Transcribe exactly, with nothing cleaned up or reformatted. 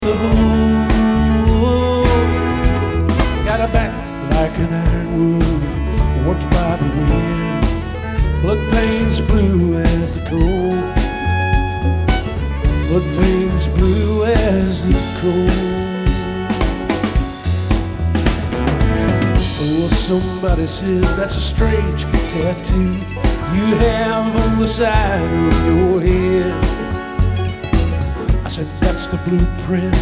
Oh, got a back like an ironwood, worked by the wind. Blood veins blue as the coal. Blood veins blue as the coal. Oh, somebody said that's a strange tattoo you have on the side of your head. I said that's the blueprint